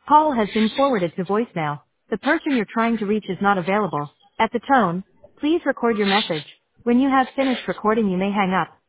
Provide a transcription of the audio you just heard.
Call has been forwarded to voicemail. The person you're trying to reach is not available. At the tone, please record your message. When you have finished recording, you may hang up.